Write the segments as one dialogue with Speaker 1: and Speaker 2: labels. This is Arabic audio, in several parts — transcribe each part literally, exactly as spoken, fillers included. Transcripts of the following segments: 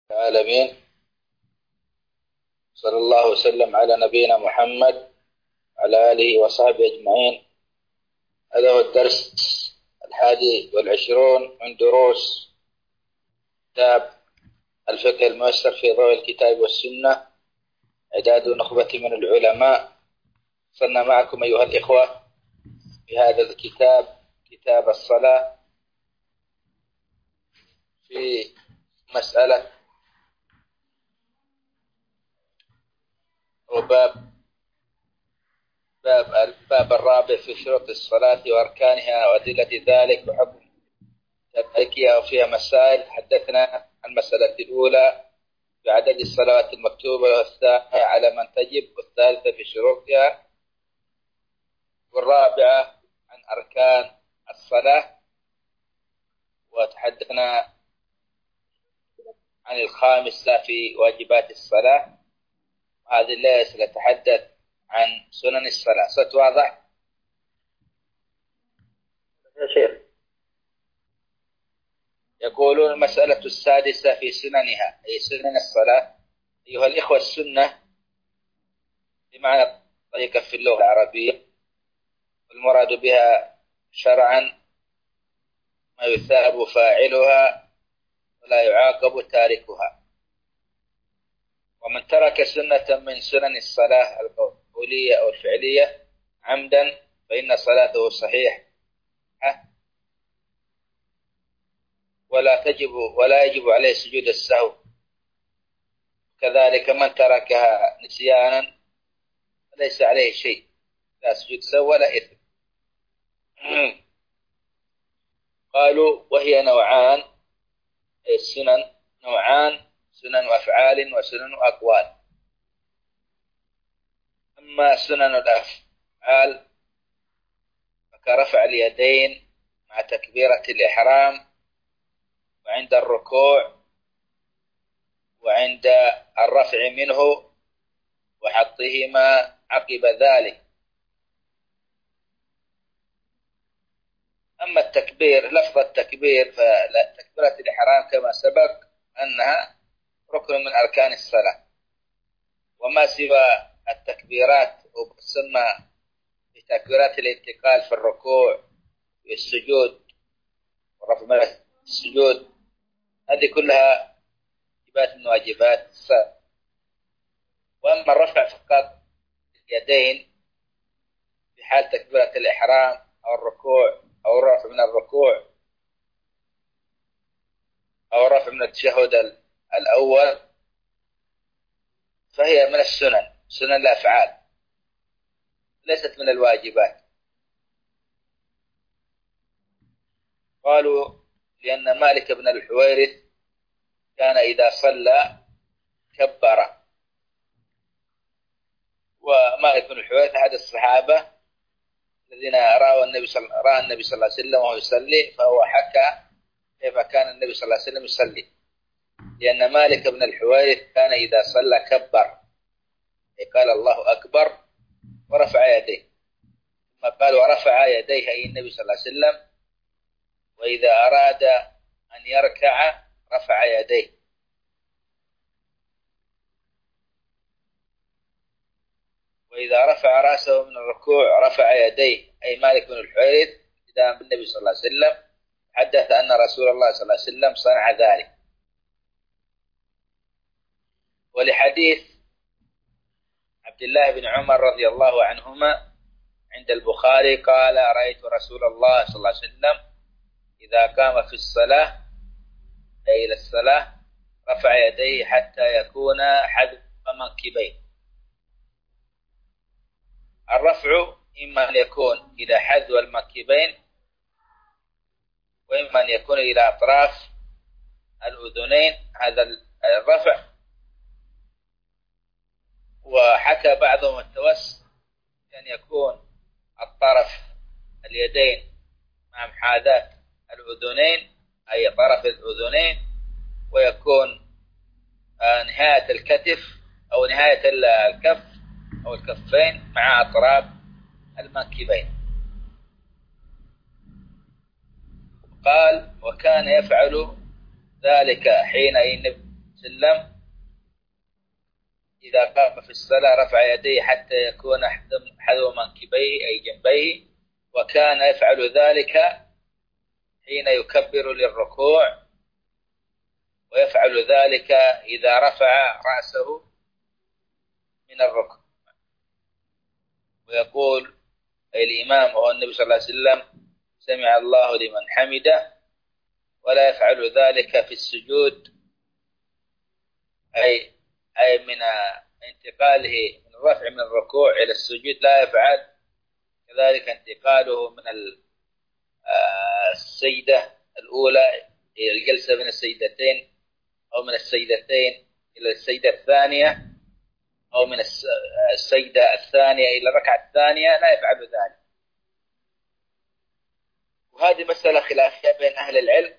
Speaker 1: العالمين. صلى الله وسلم على نبينا محمد وعلى آله وصحبه أجمعين. هذا هو الدرس الحادي والعشرون من دروس كتاب الفقه الميسر في ضوء الكتاب والسنة، إعداد نخبة من العلماء. صرنا معكم أيها الإخوة في هذا الكتاب، كتاب الصلاة، في مسألة وباب باب الباب الرابع في شروط الصلاة وأركانها وأدلة ذلك وحكم تركها، وفيها مسائل. حدثنا عن المسألة الأولى بعدد الصلوات المكتوبة، والثانية على من تجب، والثالثة في شروطها، والرابعة عن أركان الصلاة. وتحدثنا عن الخامسة في واجبات الصلاة. وهذه الليلة سنتحدث عن سنن الصلاة. صوت واضح يا شيخ؟ يقولون المسألة السادسة في سننها، أي سنن الصلاة. أيها الإخوة، السنة بمعنى طريقة في اللغة العربية، والمراد بها شرعا ما يثاب فاعلها ولا يعاقب تاركها. ومن ترك سنة من سنن الصلاة القولية أو الفعلية عمدا فإن صلاته صحيحة، ولا تجب ولا يجب عليه سجود السهو. كذلك من تركها نسيانا فليس عليه شيء، لا سجود سهو ولا إثم. قالوا وهي نوعان، السنن نوعان: سنن أفعال وسنن أقوال. أما سنن الأفعال فكرفع اليدين مع تكبيرة الإحرام، وعند الركوع، وعند الرفع منه، وحطهما عقب ذلك. أما التكبير، لفظ التكبير، فتكبيرة الإحرام كما سبق أنها ركن من أركان الصلاة، وما سوى التكبيرات وتسمى بتكبيرات الانتقال في الركوع والسجود والرفع من السجود، هذه كلها واجبات من واجبات الصلاة. وأما الرفع فقط اليدين في حال تكبيرة الإحرام أو الركوع أو الرفع من الركوع أو الرفع من التشهد الأول، فهي من السنن، سنن الأفعال، ليست من الواجبات. قالوا لأن مالك بن الحويرث كان إذا صلى كبر. ومالك بن الحويرث أحد الصحابة الذين رأوا النبي صلى رأى النبي صلى الله عليه وسلم وهو يصلي، فهو حكى كيف كان النبي صلى الله عليه وسلم يصلي. لأن مالك بن الحويرث كان إذا صلى كبر، قال الله أكبر ورفع يديه. ثم قال ورفع يديه أي النبي صلى الله عليه وسلم، وإذا أراد أن يركع رفع يديه. وإذا رفع رأسه من الركوع رفع يديه، أي مالك بن الحويرث إذا بالنبي صلى الله عليه وسلم حدث أن رسول الله صلى الله عليه وسلم صنع ذلك. ولحديث عبد الله بن عمر رضي الله عنهما عند البخاري قال رأيت رسول الله صلى الله عليه وسلم إذا قام في الصلاة أي إلى الصلاة رفع يديه حتى يكون حذو منكبيه. الرفع إما أن يكون إلى حذو المنكبين، وإما أن يكون إلى أطراف الأذنين، هذا الرفع. وحكى بعضهم التوسط أن يكون الطرف اليدين مع محاذاة الأذنين أي طرف الأذنين، ويكون نهاية الكتف أو نهاية الكف أو الكفين مع أطراف المنكبين. قال وكان يفعل ذلك حين وسلم إذا قام في الصلاة رفع يديه حتى يكون حذو منكبيه أي جنبيه، وكان يفعل ذلك حين يكبر للركوع، ويفعل ذلك إذا رفع رأسه من الركوع. ويقول أي الإمام وهو النبي صلى الله عليه وسلم: سمع الله لمن حمده، ولا يفعل ذلك في السجود، أي أي من انتقاله من الرفع من الركوع إلى السجود لا يفعل، كذلك انتقاله من السجدة الأولى إلى الجلسة من السجدتين، أو من السجدتين إلى السجدة الثانية، أو من السجدة الثانية إلى الركعة الثانية، لا يفعل ذلك. وهذه مسألة خلافية بين أهل العلم،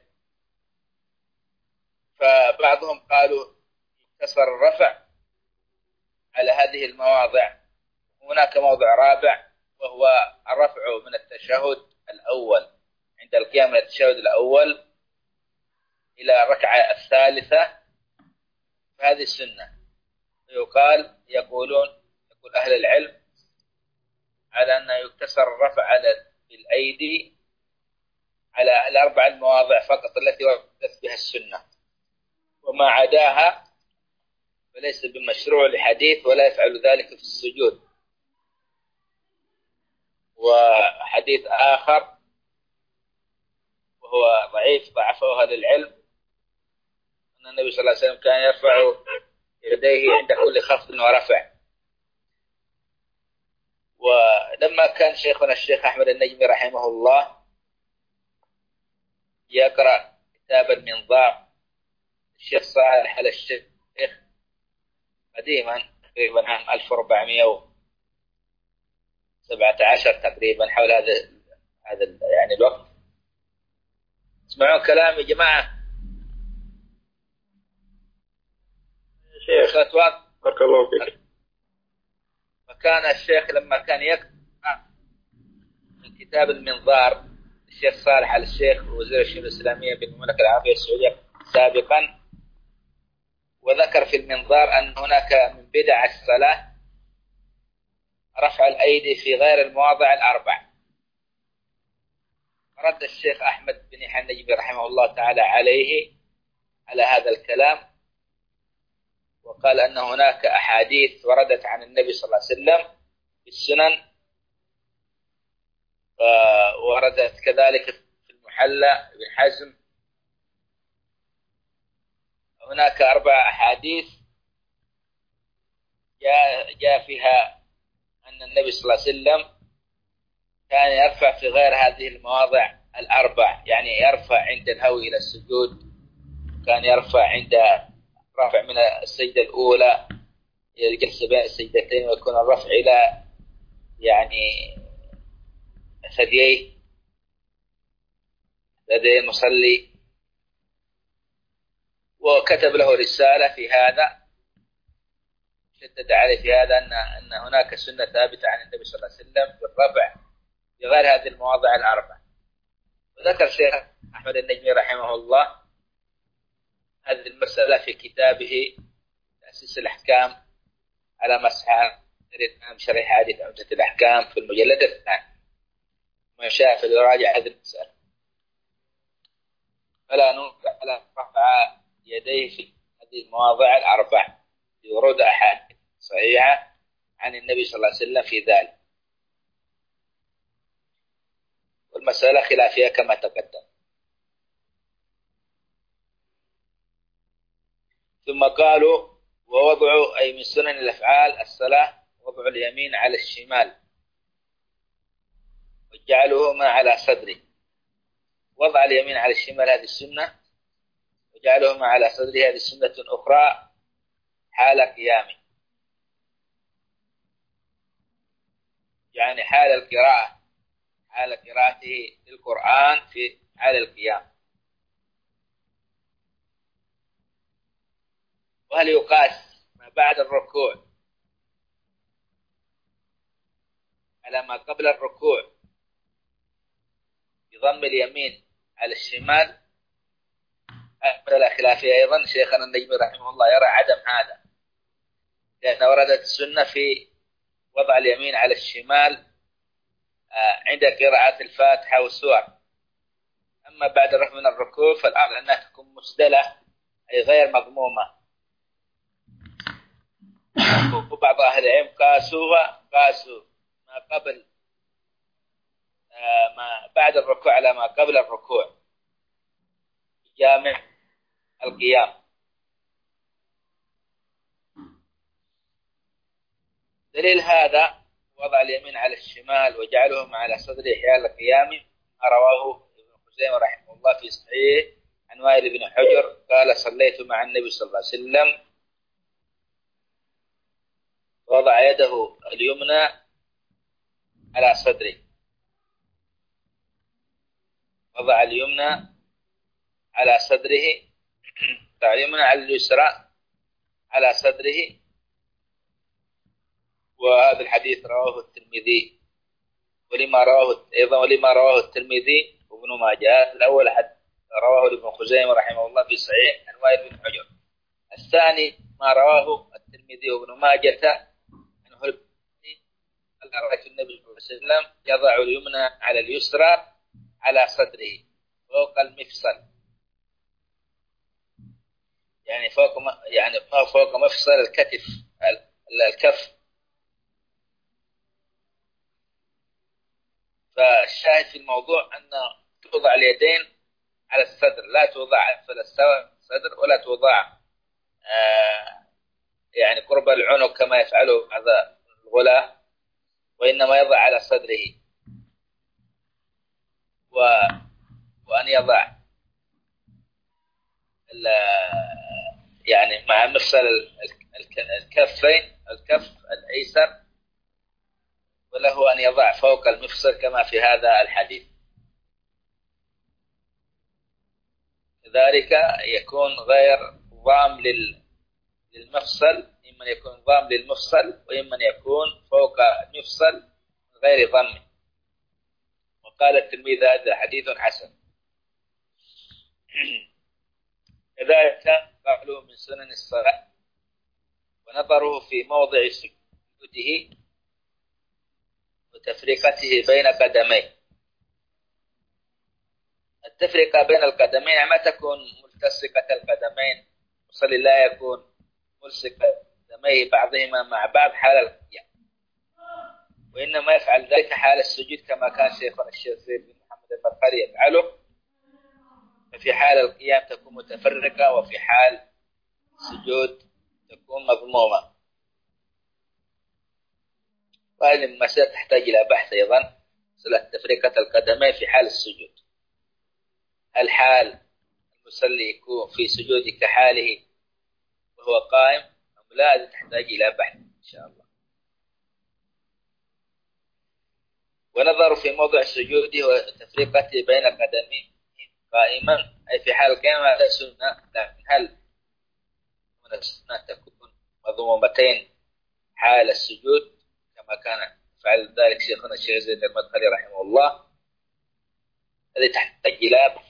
Speaker 1: فبعضهم قالوا يكسر الرفع على هذه المواضع. هناك موضع رابع وهو الرفع من التشهد الأول عند القيام من التشهد الأول إلى الركعة الثالثة، فهذه السنة. يقال يقولون يقول أهل العلم على أن يكتسر الرفع على الأيدي على الأربع المواضع فقط التي وردت بها السنة، وما عداها فليس بمشروع لحديث ولا يفعل ذلك في السجود. وحديث آخر وهو ضعيف ضعفه أهل العلم أن النبي صلى الله عليه وسلم كان يرفع يديه عند كل خفض ورفع. ولما كان شيخنا الشيخ أحمد النجمي رحمه الله يقرأ كتاب المنظار الشيخ صالح على الشيخ قديما تقريبا عام ألف وأربعمائة وسبعة عشر تقريبا، حول هذا هذا يعني الوقت. اسمعوا كلام يا جماعة. شيخ أتوات
Speaker 2: بارك الله فيك.
Speaker 1: فكان الشيخ لما كان يقرأ من كتاب المنظار الشيخ صالح على الشيخ وزير الشؤون الإسلامية بالمملكة العربية السعودية سابقا، وذكر في المنظار أن هناك من بدع الصلاة رفع الأيدي في غير المواضع الأربع. رد الشيخ أحمد بن يحيى النجمي رحمه الله تعالى عليه على هذا الكلام، وقال أن هناك أحاديث وردت عن النبي صلى الله عليه وسلم في السنن، وردت كذلك في المحلى بن حزم. هناك أربع أحاديث جاء, جاء فيها أن النبي صلى الله عليه وسلم كان يرفع في غير هذه المواضع الأربع، يعني يرفع عند الهوي إلى السجود، كان يرفع عند رفع من السجدة الأولى إلى الجلسة بين السجدتين، ويكون الرفع إلى يعني ثدييه لدي المصلي. وكتب له رسالة في هذا، شدد عليه في هذا أن أن هناك سنة ثابتة عن النبي صلى الله عليه وسلم بالرفع في غير هذه المواضع الأربع. وذكر الشيخ أحمد النجمي رحمه الله هذه المسألة في كتابه تأسيس الأحكام على مسح شرح حديث عمدة الأحكام في المجلد الثاني، من شاء فليراجع هذه المسألة. فلا ننكر على رفع يديه في هذه المواضع الأربع لورود أحاديث صحيحة عن النبي صلى الله عليه وسلم في ذلك، والمسألة خلافية كما تقدم. ثم قالوا ووضع أي من سنن الأفعال الصلاة وضع اليمين على الشمال وجعلهما على صدره. وضع اليمين على الشمال هذه السنة، وجعلهما على صدره هذه سنة أخرى حال قيامه، يعني حال القراءة، حال قراءته للقرآن في حال القيام. وهل يقاس ما بعد الركوع على ما قبل الركوع بضم اليمين على الشمال؟ مسألة خلافية أيضا. شيخنا النجمي رحمه الله يرى عدم هذا، لأن وردت السنة في وضع اليمين على الشمال عند قراءة الفاتحة والسور. أما بعد الرفع من الركوع فالأفضل أنها تكون مسدلة أي غير مضمومة. وبعض أهل العلم قاسوها قاسوا ما قبل ما بعد الركوع على ما قبل الركوع جامع القيام. دليل هذا وضع اليمين على الشمال وجعلهم على صدره حيال القيام ما رواه ابن خزيمة رحمه الله في صحيح عن وائل بن حجر قال صليت مع النبي صلى الله عليه وسلم وضع يده اليمنى على صدره، وضع اليمنى على صدره، وضع اليمنى على اليسرى على صدره. وهذا الحديث رواه الترمذي ولما رواه أيضا ولما رواه الترمذي وابن ماجه. الأول حد رواه ابن خزيمة رحمه الله في صحيح عن وائل بن حجر. الثاني ما رواه الترمذي وابن ماجه عنه قال رأيت النبي صلى الله عليه وسلم يضع اليمنى على اليسرى على صدره فوق المفصل، يعني فوق يعني فوق مفصل الكتف الكف. فالشاهد في الموضوع أن توضع اليدين على الصدر، لا توضع أسفل الصدر ولا توضع آه يعني قرب العنق كما يفعله بعض الغلاة، وإنما يضع على صدره. و... وأن يضع يعني مع مفصل الكفين الكف الأيسر، وله أن يضع فوق المفصل كما في هذا الحديث. كذلك يكون غير ضام للمفصل، إما يكون ضام للمفصل وإما يكون فوق المفصل غير ضم. وقال التلميذ هذا حديث حسن. كذلك قالوا من سنن الصلاة ونظره في موضع سجوده وتفرقته بين قدميه. التفرقة بين القدمين ما تكون ملتصقة القدمين، مصلي لا يكون ملصق قدميه بعضهما مع بعض حال القيام، وإنما يفعل ذلك حال السجود كما كان شيخنا الشيخ زيد بن محمد البرقري يفعله. ففي حال القيام تكون متفرقة وفي حال السجود تكون مضمومة. وهذه المسألة تحتاج إلى بحث أيضا، مسألة تفرقة القدمين في حال السجود. هل حال المصلي يكون في سجوده كحاله وهو قائم أم لا؟ هذه تحتاج إلى بحث إن شاء الله. ونظر في موضع سجوده وتفرقته بين قدميه قائما أي في حال القيام هذا سنة، لكن هل من السنة تكون مضمومتين حال السجود كما كان فعل ذلك شيخنا الشيخ زيد المدخلي رحمه الله؟ هذه تحتاج إلى بحث.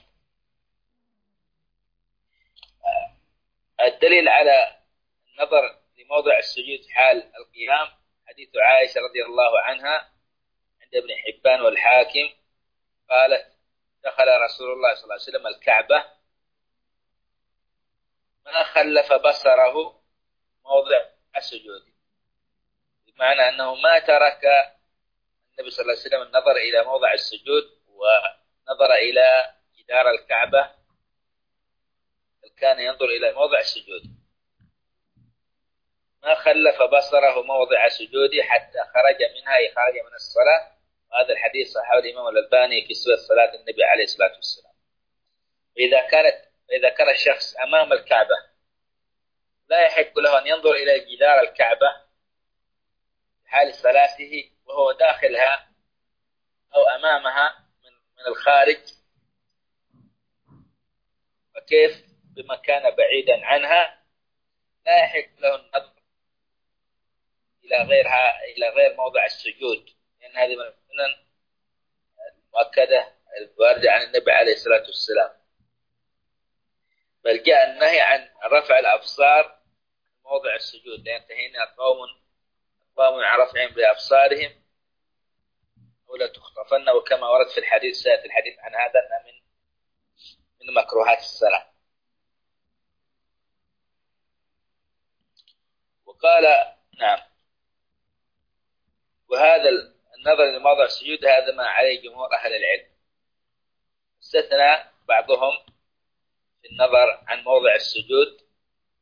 Speaker 1: الدليل على النظر لموضع السجود حال القيام حديث عائشة رضي الله عنها عند ابن حبان والحاكم قالت دخل رسول الله صلى الله عليه وسلم الكعبة ما خلف بصره موضع السجود، بمعنى أنه ما ترك النبي صلى الله عليه وسلم النظر إلى موضع السجود ونظر إلى جدار الكعبة، كان ينظر إلى موضع السجود. ما خلف بصره موضع سجوده حتى خرج منها أي خرج من الصلاة. وهذا الحديث صححه الإمام الألباني في صفة صلاة النبي عليه الصلاة والسلام. إذا كانت إذا كان الشخص أمام الكعبة لا يحق له أن ينظر إلى جدار الكعبة في حال صلاته وهو داخلها أو أمامها من من الخارج، وكيف بما كان بعيدا عنها لا يحق له النظر إلى غيرها إلى غير موضع السجود، لأن هذه من السنن المؤكدة الواردة عن النبي عليه الصلاة والسلام. بل جاء النهي عن رفع الأبصار موضع السجود، لأن انتهينا قوم قوم عن رفعهم بأبصارهم ولا تخطفن، وكما ورد في الحديث سيأتي الحديث عن هذا أنه من من مكروهات الصلاة. وقال نعم، وهذا النظر لموضع السجود هذا ما عليه جمهور أهل العلم، استثنى بعضهم في النظر عن موضع السجود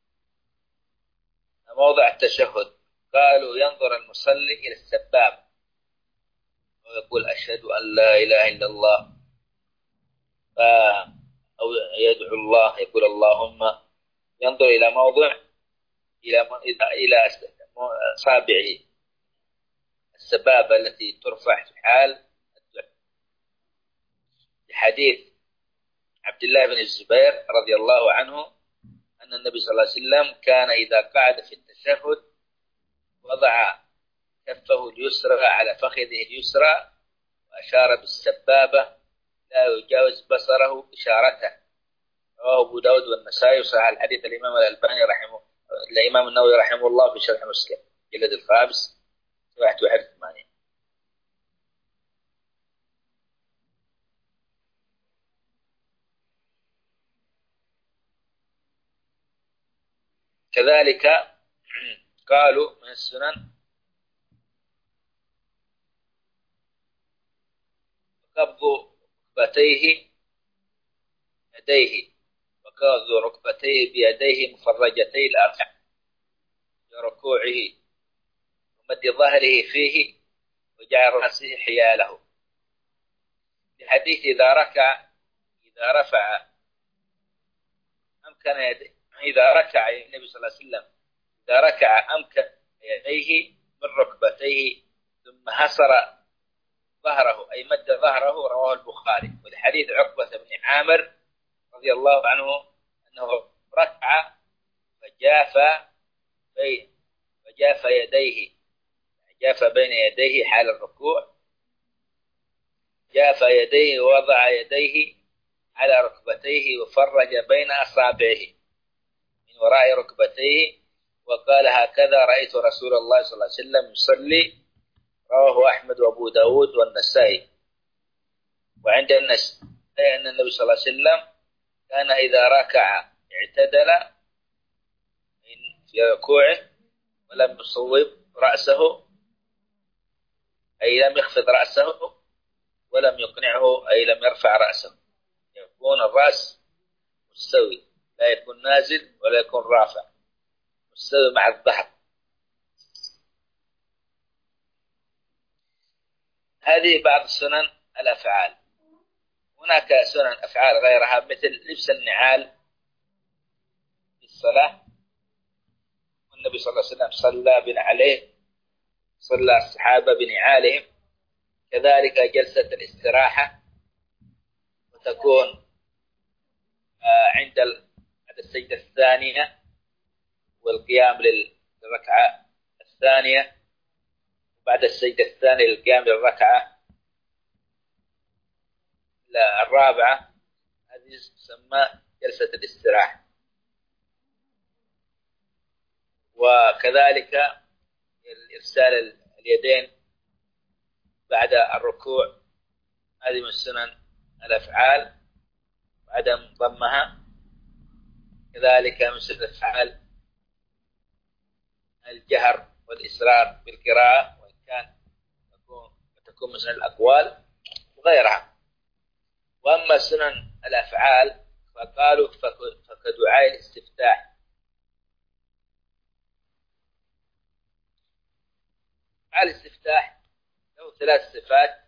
Speaker 1: موضع التشهد، قالوا ينظر المصلي إلى السباب ويقول أشهد أن لا إله إلا الله، ف أو يدعو الله يقول اللهم، ينظر إلى موضع إلى إلى أصابعه السبابة التي ترفع في حال الدعاء. حديث عبد الله بن الزبير رضي الله عنه أن النبي صلى الله عليه وسلم كان إذا قعد في التشهد وضع كفه اليسرى على فخذه اليسرى وأشار بالسبابة لا يجاوز بصره إشارته. رواه أبو داود والنسائي، وصحح الحديث الإمام الألباني رحمه الإمام النووي رحمه الله في شرح مسلم جلد الخامس واحد واحد ثمانية. كذلك قالوا من السنن قبض ركبتيه يديه وقبض ركبتيه بيديه مفرجتي الأربع بركوعه ومد ظهره فيه وجعل رأسه حياله. في حديث إذا ركع إذا رفع أمكن يديه، إذا ركع النبي صلى الله عليه وسلم إذا ركع أمكن يديه من ركبتيه ثم حصر ظهره أي مد ظهره، رواه البخاري. والحديث عقبة بن عامر رضي الله عنه أنه ركع فجاف بين فجاف يديه جاف بين يديه حال الركوع، جاف يديه ووضع يديه على ركبتيه وفرج بين أصابعه من وراء ركبتيه وقال هكذا رأيت رسول الله صلى الله عليه وسلم يصلي. رواه أحمد وأبو داود والنسائي. وعند النسائي أن النبي صلى الله عليه وسلم كان إذا ركع اعتدل في ركوعه ولم يصوب رأسه أي لم يخفض رأسه ولم يقنعه أي لم يرفع رأسه، يكون الرأس مستوي لا يكون نازل ولا يكون رافع، مستوي مع الظهر. هذه بعض سنن الأفعال. هناك سنن أفعال غيرها مثل لبس النعال في الصلاة، والنبي صلى الله عليه وسلم صلى بنعليه، صلى الصحابة بنعالهم. كذلك جلسة الاستراحة وتكون عند السجدة الثانية والقيام للركعة الثانية، وبعد السجدة الثانية للقيام للركعة الرابعة، هذه تسمى جلسة الاستراحة. وكذلك إرسال اليدين بعد الركوع، هذه من سنن الأفعال وعدم ضمها. كذلك من سنن الأفعال الجهر والإسرار بالقراءة، وإن كان تكون من سنن الأقوال وغيرها. وأما سنن الأفعال فقالوا فكدعاء الاستفتاح. دعاء الاستفتاح له ثلاث صفات: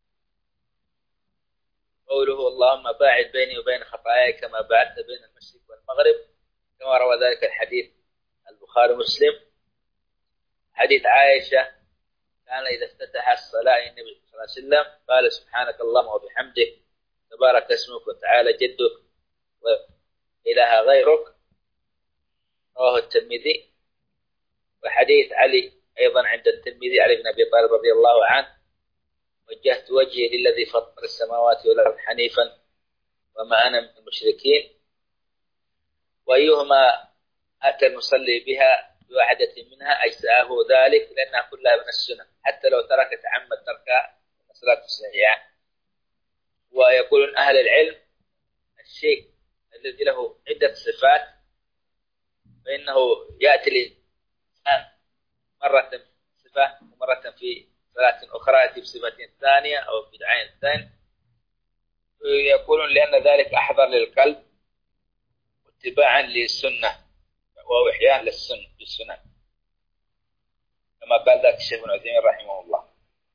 Speaker 1: قوله اللهم باعد بيني وبين خطاياي كما باعدت بين المشرق والمغرب، كما روى ذلك الحديث البخاري ومسلم. حديث عائشة كان إذا افتتح الصلاة النبي صلى الله عليه وسلم قال سبحانك اللهم وبحمدك تبارك اسمك وتعالى جدك وإله غيرك، رواه الترمذي. وحديث علي أيضا عند الترمذي علي بن أبي طالب رضي الله عنه: وجهت وجهي للذي فطر السماوات والأرض حنيفا وما أنا من المشركين. وأيهما أتى المصلي بها بواحدة منها أجزأه ذلك، لأنها كلها من السنة حتى لو ترك تعمد تركها صلاة صحيحة. ويقولون أهل العلم الشيء الذي له عدة صفات فإنه يأتي الإنسان مرة صفة ومرة في صلاة أخرى يأتي بصفة ثانية أو بدعين ثاني. يقولون لأن ذلك أحضر للقلب واتباعا للسنة وإحياء للسنة بالسنة، كما قال ذلك الشيخ ابن عثيمين رحمه الله.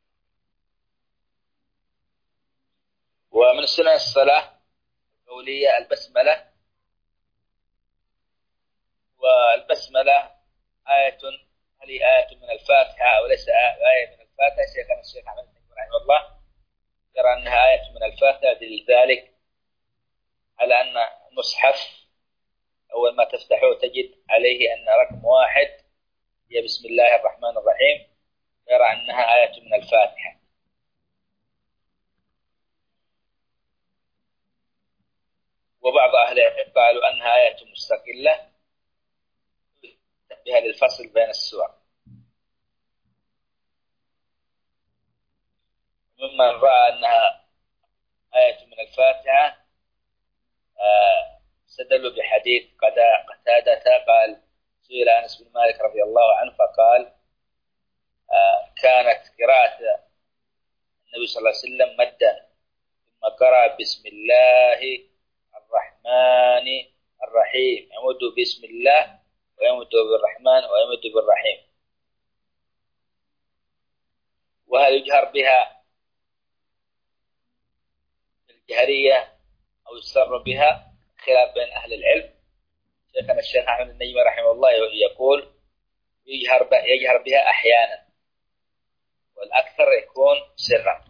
Speaker 1: ومن سنن الصلاة القولية البسملة، والبسملة آية، هل هي آية من الفاتحة أو ليس آية من الفاتحة؟ شيخنا الشيخ أحمد بن حنبل رحمه الله يرى أنها آية من الفاتحة، لذلك على أن المصحف أول ما تفتحه تجد عليه أن رقم واحد هي بسم الله الرحمن الرحيم، يرى أنها آية من الفاتحة. وبعض أهل العلم قالوا أنها آية مستقلة بها للفصل بين السور. ممن رأى أنها آية من الفاتحة استدلوا بحديث قتادة قال سئل أنس بن مالك رضي الله عنه فقال كانت قراءة النبي صلى الله عليه وسلم مدا، ثم قرأ بسم الله الرحمن الرحيم، يمد بسم الله ويمد بالرحمن ويمد بالرحيم. وهل يجهر بها الجهرية أو يسر بها؟ خلاف بين أهل العلم. شيخنا الشيخ أحمد النجمي رحمه الله يقول يجهر بها, يجهر بها أحيانا، والأكثر يكون سرا.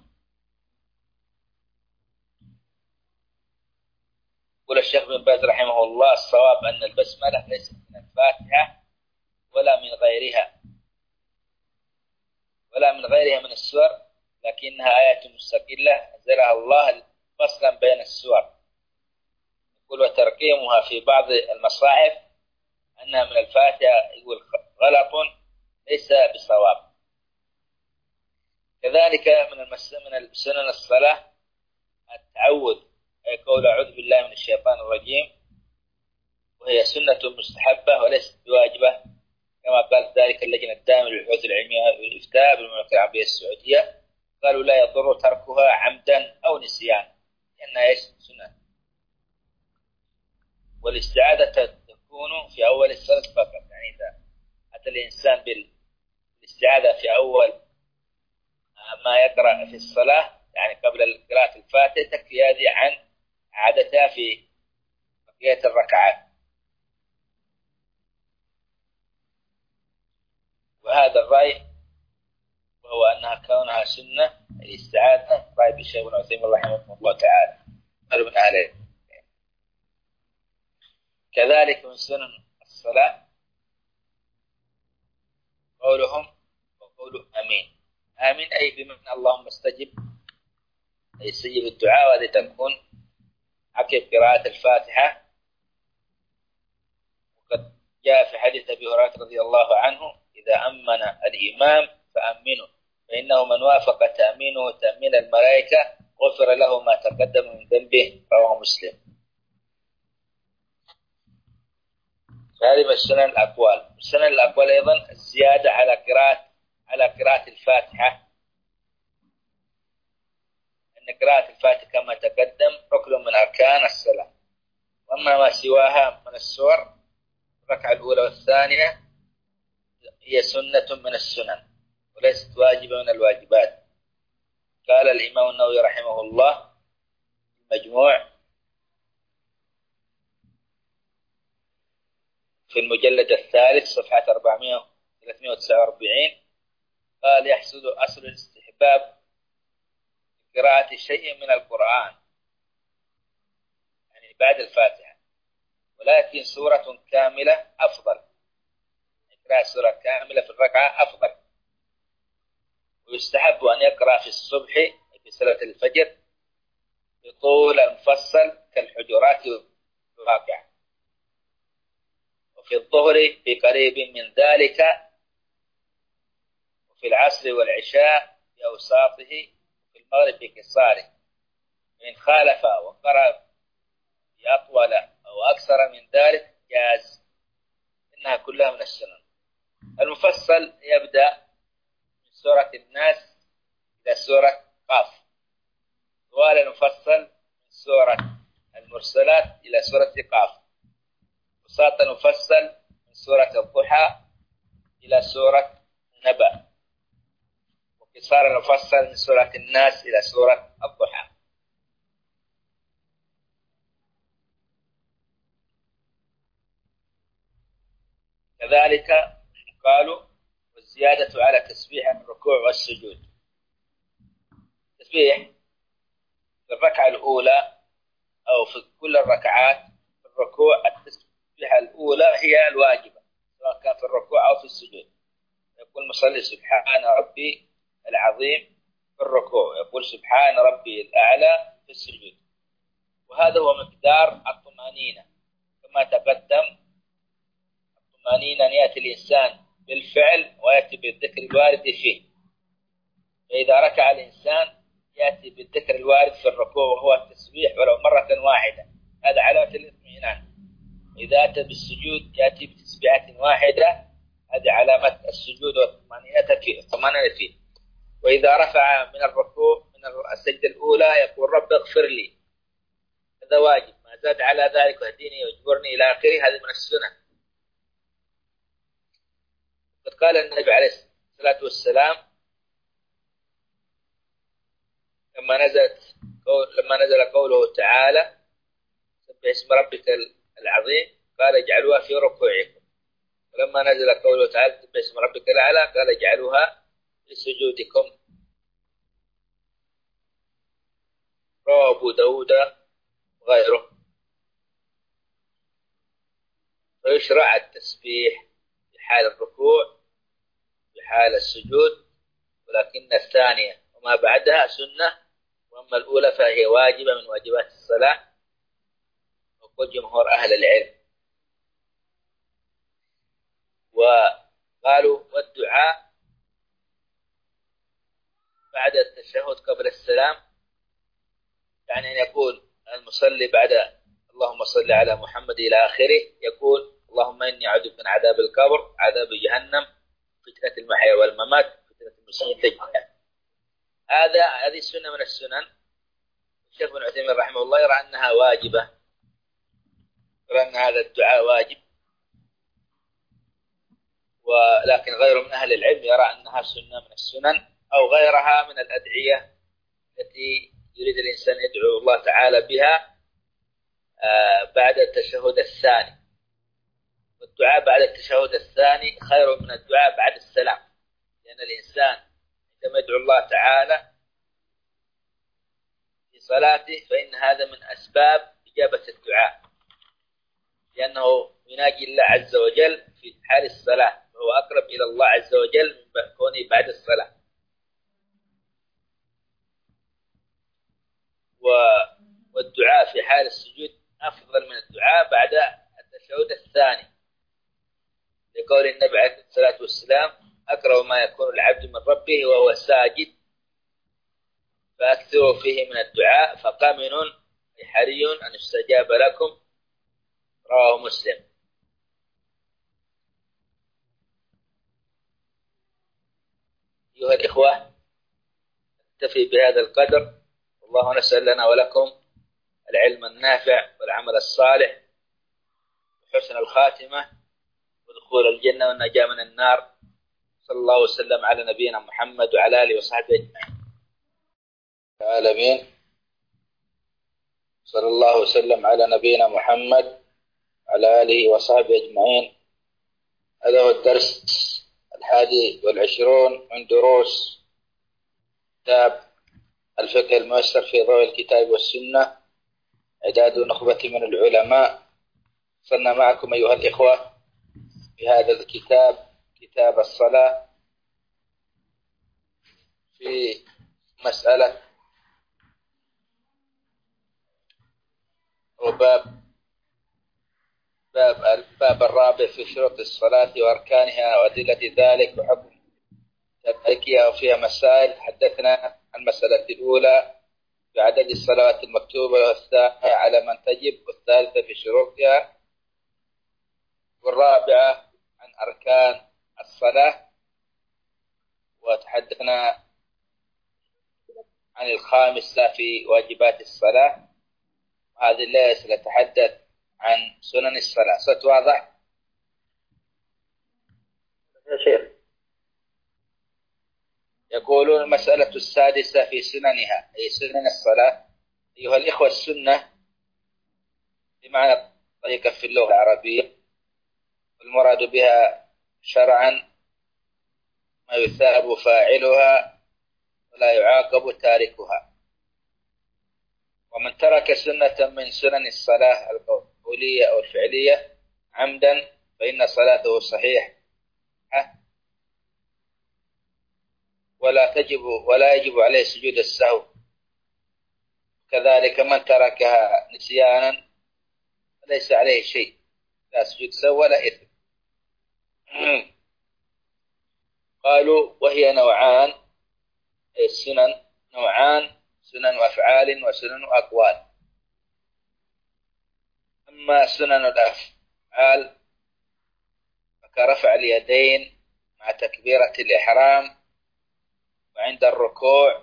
Speaker 1: يقول الشيخ بن باز رحمه الله الصواب أن البسملة ليست من الفاتحة ولا من غيرها ولا من غيرها من السور، لكنها آية مستقلة أنزلها الله فصلا بين السور. يقول وترقيمها في بعض المصاحف أنها من الفاتحة، يقول غلط ليس بصواب. كذلك من من سنن الصلاة التعوذ، أي قول أعوذ بالله من الشيطان الرجيم، وهي سنة مستحبة وليست بواجبة، كما قال ذلك اللجنة الدائمة للبحوث العلمية والإفتاء بالمملكة العربية السعودية، قالوا لا يضر تركها عمدا أو نسيان لأنها ايش سنة. والاستعاذة تكون في أول الصلاة فقط، يعني إذا أتى الإنسان بالاستعاذة في أول ما يقرأ في الصلاة يعني قبل قراءة الفاتحة تكفي هذه عن عادتها في بقية الركعات. وهذا الرأي وهو أنها كونها سنة الاستعاذة رأي بالشيخ ابن عثيمين رحمه الله تعالى قالوا من أهله. كذلك من سنن الصلاة قولهم وقولوا أمين. آمين أي بمعنى اللهم استجب، أي استجب الدعاء، وهذه تكون عقب قراءة الفاتحة. وقد جاء في حديث أبي هريرة رضي الله عنه إذا أمن الإمام فأمنوا، فإنه من وافق تأمينه تأمين الملائكة غفر له ما تقدم من ذنبه، رواه مسلم. هذه من السنن الأقوال. السنن الأقوال أيضا الزيادة على قراءة على قراءة الفاتحة، أن قراءة الفاتحة كما تقدم ركن من أركان الصلاة، وأما ما سواها من السور الركعة الأولى والثانية هي سنة من السنن وليست واجبة من الواجبات. قال الإمام النووي رحمه الله المجموع في المجلد الثالث صفحة أربعمائة وثلاثمائة وتسعة وأربعين قال يحصل أصل الاستحباب قراءة شيء من القرآن يعني بعد الفاتحة، ولكن سورة كاملة أفضل، قراءة سورة كاملة في الركعة أفضل. ويستحب أن يقرأ في الصبح في صلاة الفجر بطول المفصل كالحجرات والواقع، في الظهر في قريب من ذلك، وفي العصر والعشاء في أوساطه، وفي المغرب في قصاره. وإن خالف وقرأ بأطول أو أكثر من ذلك جاز. إنها كلها من السنن. المفصل يبدأ من سورة الناس إلى سورة قاف، طوال المفصل من سورة المرسلات إلى سورة قاف، وسط المفصل من سورة الضحى إلى سورة النبأ، وقصار المفصل من سورة الناس إلى سورة الضحى. كذلك قالوا والزيادة على تسبيح الركوع والسجود. تسبيح في الركعة الأولى أو في كل الركعات. في الركوع التسبيحة الأولى هي الواجبة، سواء كان في الركوع أو في السجود. يقول مصلي سبحان ربي العظيم في الركوع، يقول سبحان ربي الأعلى في السجود. وهذا هو مقدار الطمأنينة كما تقدم. الطمأنينة أن يأتي الإنسان بالفعل ويأتي بالذكر الوارد فيه. فإذا ركع الإنسان يأتي بالذكر الوارد في الركوع وهو التسبيح ولو مرة واحدة، هذا علامة الاطمئنان. إذا أتى بالسجود يأتي بتسبيحة واحدة، هذه علامة السجود والطمأنينة فيه. وإذا رفع من الركوع من السجدة الأولى يقول رب اغفر لي، هذا واجب. ما زاد على ذلك واهديني واجبرني إلى آخره، هذه من السنن. قد قال النبي عليه الصلاة والسلام لما نزلت لما نزل قوله تعالى سبح اسم ربك العظيم قال اجعلوها في ركوعكم، ولما نزل قوله تعالى سبح اسم ربك الأعلى قال اجعلوها في سجودكم. رواه أبو داود وغيره. ويشرع التسبيح في حال الركوع في حال السجود، ولكن الثانية وما بعدها سنة، وأما الأولى فهي واجبة من واجبات الصلاة، وقل جمهور أهل العلم. وقالوا والدعاء بعد التشهد قبل السلام، يعني أن يقول المصلي بعد اللهم صل على محمد إلى آخره يقول اللهم إني أعوذ من عذاب القبر، عذاب جهنم، فتنة المحيا والممات، فتنة المسيح الدجال. هذا هذه السنة من السنن. الشيخ بن عثيمين رحمه الله يرى أنها واجبة، يرى أن هذا الدعاء واجب، ولكن غيره من أهل العلم يرى أنها سنة من السنن أو غيرها من الأدعية التي يريد الإنسان يدعو الله تعالى بها بعد التشهد الثاني. والدعاء بعد التشهد الثاني خير من الدعاء بعد السلام، لأن الإنسان عندما يدعو الله تعالى في صلاته فإن هذا من أسباب إجابة الدعاء، لأنه يناجي الله عز وجل في حال الصلاة، وهو أقرب إلى الله عز وجل من كونه بعد الصلاة. والدعاء في حال السجود أفضل من الدعاء بعد التشهد الثاني، لقول النبي عليه الصلاة والسلام أقرب ما يكون العبد من ربه وهو ساجد فأكثروا فيه من الدعاء فقامن حري أن يستجاب لكم. رواه مسلم. أيها الإخوة، نكتفي بهذا القدر، والله نسأل لنا ولكم العلم النافع والعمل الصالح وحسن الخاتمة ودخول الجنة والنجاة من النار. صلى الله وسلم على نبينا محمد وعلى آله وصحبه أجمعين. العالمين. صلى الله وسلم على نبينا محمد وعلى آله وصحبه أجمعين. هذا هو الدرس الحادي والعشرون من دروس كتاب الفقه الميسر في ضوء الكتاب والسنة، إعداد نخبة من العلماء. صرنا معكم أيها الإخوة في هذا الكتاب، كتاب الصلاة، في مسألة وباب باب الباب الرابع في شروط الصلاة وأركانها وأدلة ذلك وحكم تركها وفيها مسائل. حدثنا عن المسألة الأولى بعدد الصلوات المكتوبة، والثانية على من تجب، والثالثة في شروطها، والرابعة عن أركان الصلاة، وتحدثنا عن الخامسة في واجبات الصلاة. هذه الليلة سنتحدث عن سنن الصلاة. صوت واضح
Speaker 2: يا شيخ؟
Speaker 1: يقولون المسألة السادسة في سننها، أي سنن الصلاة. أيها الإخوة، السنة بمعنى طريقة في اللغة العربية، والمراد بها شرعا ما يثاب فاعلها ولا يعاقب تاركها. ومن ترك سنة من سنن الصلاة القولية أو الفعلية عمدا فإن صلاته صحيحة ولا تجب ولا يجب عليه سجود السهو. كذلك من تركها نسيانا فليس عليه شيء، لا سجود سهو ولا إثم. قالوا وهي نوعان، السنن نوعان: سنن أفعال وسنن أقوال. أما سنن الأفعال فكرفع اليدين مع تكبيرة الإحرام، وعند الركوع،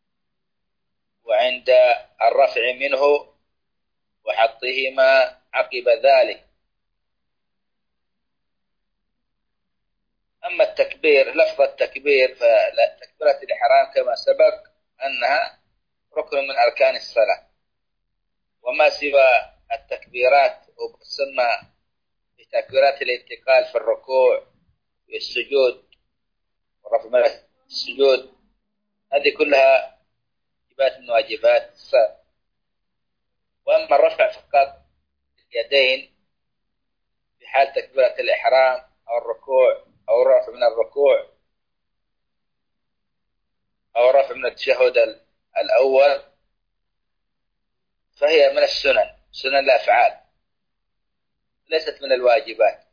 Speaker 1: وعند الرفع منه، وحطهما عقب ذلك. أما التكبير، لفظ التكبير، فتكبيرة الإحرام كما سبق أنها ركن من أركان الصلاة، وما سوى التكبيرات وتسمى بتكبيرات الانتقال في الركوع والسجود ورفع من السجود، هذه كلها واجبات من واجبات الصلاة. وأما الرفع فقط اليدين في حال تكبيرة الإحرام أو الركوع أو الرفع من الركوع أو الرفع من التشهد الأول، فهي من السنن، سنن الأفعال، ليست من الواجبات.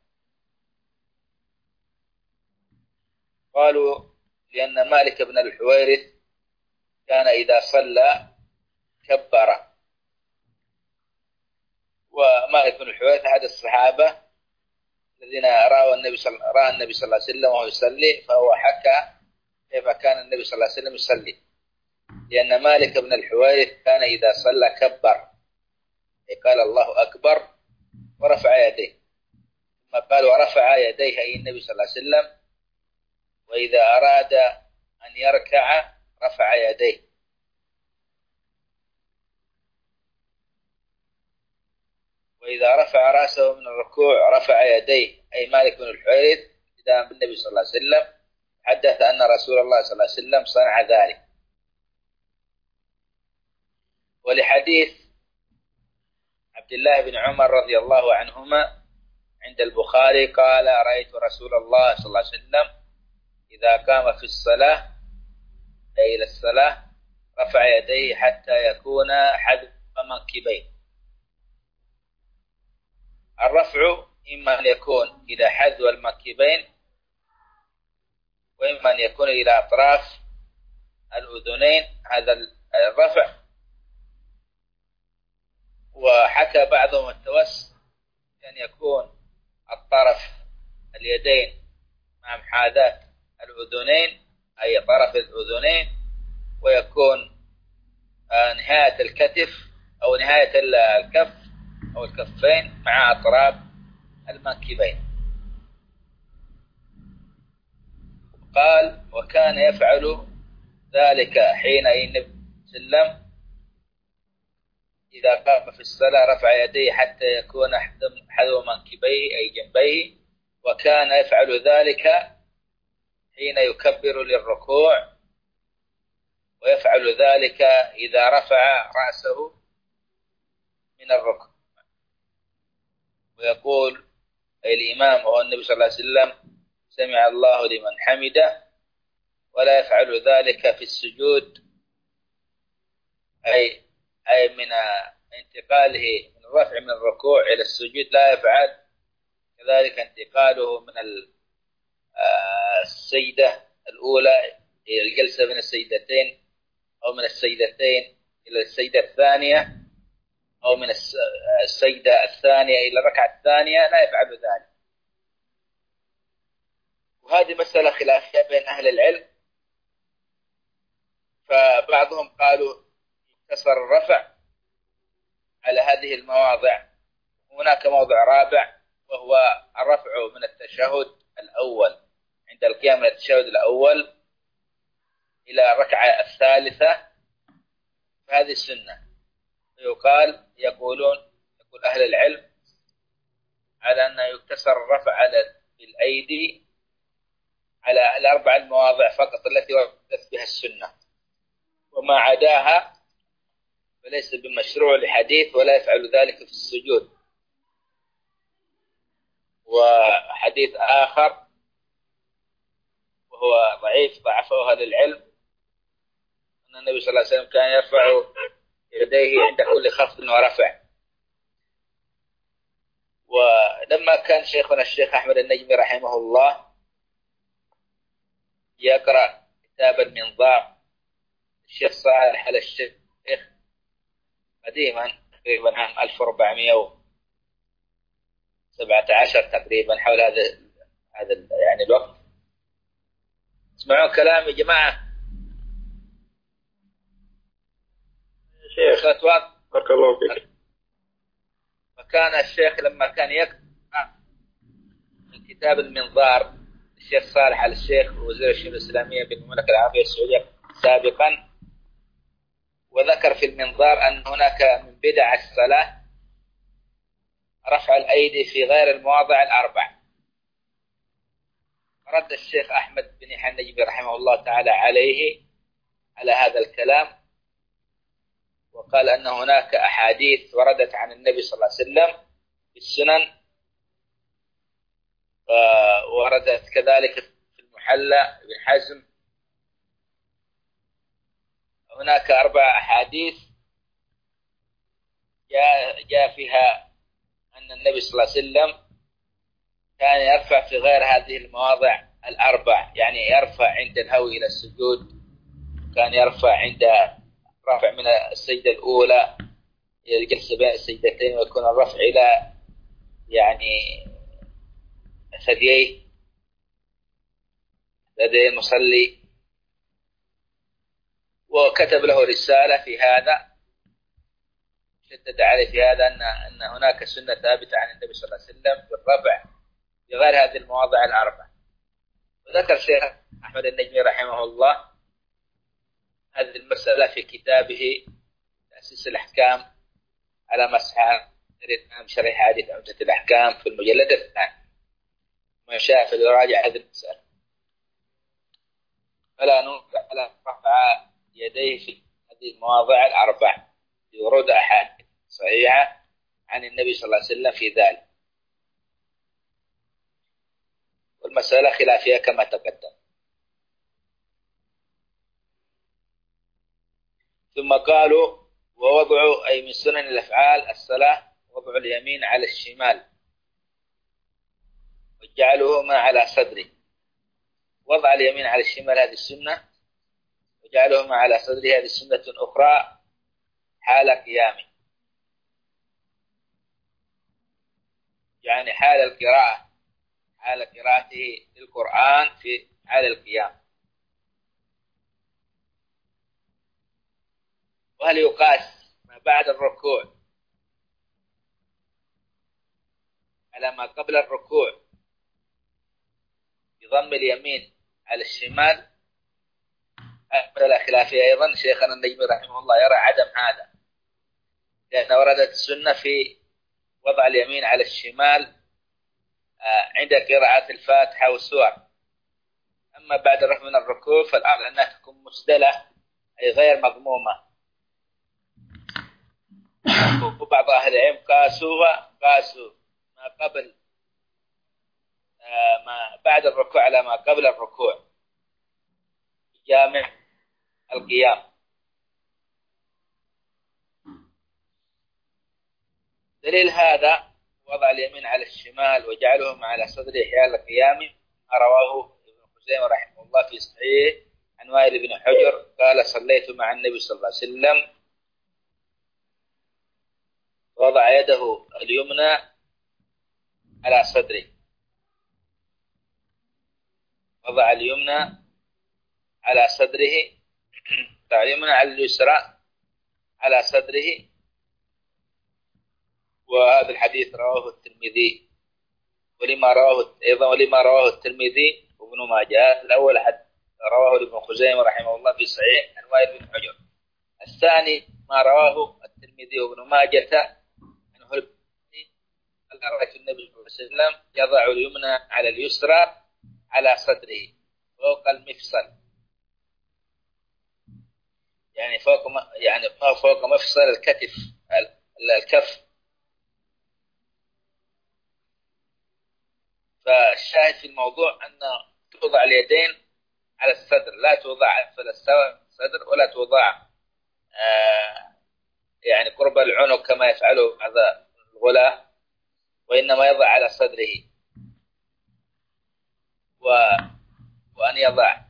Speaker 1: قالوا لأن مالك بن الحويرث كان إذا صلى كبر. ومالك بن الحويرث أحد الصحابة الذين رأوا النبي صلى رأى النبي صلى الله عليه وسلم وهو يصلي، فهو حكى كيف كان النبي صلى الله عليه وسلم يصلي. لأن مالك بن الحويرث كان إذا صلى كبر، قال الله أكبر ورفع يديه. ثم قال ورفع يديه أي النبي صلى الله عليه وسلم، وإذا أراد أن يركع رفع يديه. وإذا رفع رأسه من الركوع رفع يديه، أي مالك بن الحويرث إذا بالنبي صلى الله عليه وسلم حدث أن رسول الله صلى الله عليه وسلم صنع ذلك. ولحديث عبد الله بن عمر رضي الله عنهما عند البخاري قال رأيت رسول الله صلى الله عليه وسلم إذا قام في الصلاة أي إلى الصلاة رفع يديه حتى يكون حذو منكبيه. الرفع إما أن يكون إلى حذو المنكبين، وإما أن يكون إلى أطراف الأذنين، هذا الرفع. وحكى بعضهم التوسط أن يكون الطرف اليدين مع محاذاة الأذنين أي طرف الأذنين، ويكون نهاية الكتف أو نهاية الكف أو الكفين مع أطراف المنكبين. قال وكان يفعل ذلك حين النبي صلى الله عليه وسلم إذا قام في الصلاة رفع يديه حتى يكون حذو منكبيه أي جنبيه، وكان يفعل ذلك حين يكبر للركوع، ويفعل ذلك إذا رفع رأسه من الركوع. ويقول أي الإمام وهو النبي صلى الله عليه وسلم سمع الله لمن حمده، ولا يفعل ذلك في السجود، أي أي من انتقاله من الرفع من الركوع إلى السجود لا يفعل كذلك انتقاله من السجدة الأولى إلى الجلسة من السجدتين، أو من السجدتين إلى السجدة الثانية، أو من السجدة الثانية إلى الركعة الثانية، لا يفعل ذلك. وهذه مسألة خلافية بين أهل العلم، فبعضهم قالوا يقتصر الرفع على هذه المواضع. هناك موضع رابع وهو الرفع من التشهد الأول عند القيام من التشهد الأول إلى الركعة الثالثة، فهذه السنة. يقال يقولون يقول أهل العلم على أن يقتصر الرفع على الأيدي على الأربع المواضع فقط التي وردت بها السنة، وما عداها فليس بمشروع لحديث ولا يفعل ذلك في السجود. وحديث آخر وهو ضعيف ضعفه أهل العلم أن النبي صلى الله عليه وسلم كان يرفع يديه عند كل خفض ورفع. ولما كان شيخنا الشيخ أحمد النجمي رحمه الله يقرأ كتاب المنظار الشيخ صالح على الشيخ قديما تقريبا عام ألف وأربعمائة وسبعة عشر تقريبا، حول هذا هذا يعني الوقت. اسمعوا كلام يا جماعة.
Speaker 2: شيخ بارك الله فيك.
Speaker 1: فكان الشيخ لما كان يقرأ من كتاب المنظار الشيخ صالح على الشيخ وزير الشؤون الإسلامية بالمملكة العربية السعودية سابقا، وذكر في المنظار أن هناك من بدع الصلاة رفع الأيدي في غير المواضع الأربع. رد الشيخ أحمد بن يحيى النجمي رحمه الله تعالى عليه على هذا الكلام، وقال أن هناك أحاديث وردت عن النبي صلى الله عليه وسلم في السنن، وردت كذلك في المحلى بن حزم. هناك أربع أحاديث جاء, جاء فيها أن النبي صلى الله عليه وسلم كان يرفع في غير هذه المواضع الأربع، يعني يرفع عند الهوي إلى السجود، كان يرفع عند رفع من السجدة الأولى إلى الجلسة بين السجدتين، ويكون الرفع إلى يعني ثدييه لدي المصلي. وكتب له رسالة في هذا، شدد عليه في هذا أن أن هناك سنة ثابتة عن النبي صلى الله عليه وسلم في الرفع في غير هذه المواضع الأربع. وذكر الشيخ أحمد النجمي رحمه الله هذه المسألة في كتابه تأسيس الأحكام على مسح شرح حديث عمدة الأحكام في المجلد الثاني، من شاء فليراجع هذه المسألة. فلا ننكر على رفع يديه في هذه المواضع الأربع، يورد أحاديث صحيحة عن النبي صلى الله عليه وسلم في ذلك، والمسألة خلافية كما تقدم. ثم قالوا ووضع أي من سنن الأفعال الصلاة وضع اليمين على الشمال وجعلهما على صدره. وضع اليمين على الشمال هذه السنة، وجعلهما على صدره هذه سنة أخرى حال قيامه، يعني حال القراءة، حال قراءته للقرآن في حال القيام. وهل يقاس ما بعد الركوع على ما قبل الركوع بضم اليمين على الشمال؟ مسألة خلافية أيضا. شيخنا النجمي رحمه الله يرى عدم هذا، لأن وردت السنة في وضع اليمين على الشمال عند قراءة الفاتحة والسور. أما بعد الرفع من الركوع فالأمر أنها تكون مسدلة أي غير مضمومة. وبعض أهل العلم قاسوها قاسوا ما قبل ما بعد الركوع على ما قبل الركوع جامع القيام. دليل هذا وضع اليمين على الشمال وجعلهم على صدره حيال القيام، رواه ابن خزيمة رحمه الله في صحيح عن وائل بن حجر قال صليت مع النبي صلى الله عليه وسلم وضع يده اليمنى على صدره، وضع اليمنى على صدره، وضع اليمنى على اليسرى على صدره. وهذا الحديث رواه الترمذي، ولما رواه أيضا ولما رواه الترمذي وابن ماجه. الأول حد رواه ابن خزيمة رحمه الله في صحيح عن وائل بن حجر. الثاني ما رواه الترمذي وابن ماجه عنه قال رأيت النبي صلى الله عليه وسلم يضع اليمنى على اليسرى على صدره فوق المفصل، يعني فوق يعني فوق مفصل الكتف الكف. فالشاهد في الموضوع أن توضع اليدين على الصدر، لا توضع أسفل الصدر ولا توضع آه يعني قرب العنق كما يفعله بعض الغلاة، وإنما يضع على صدره. و... وأن يضع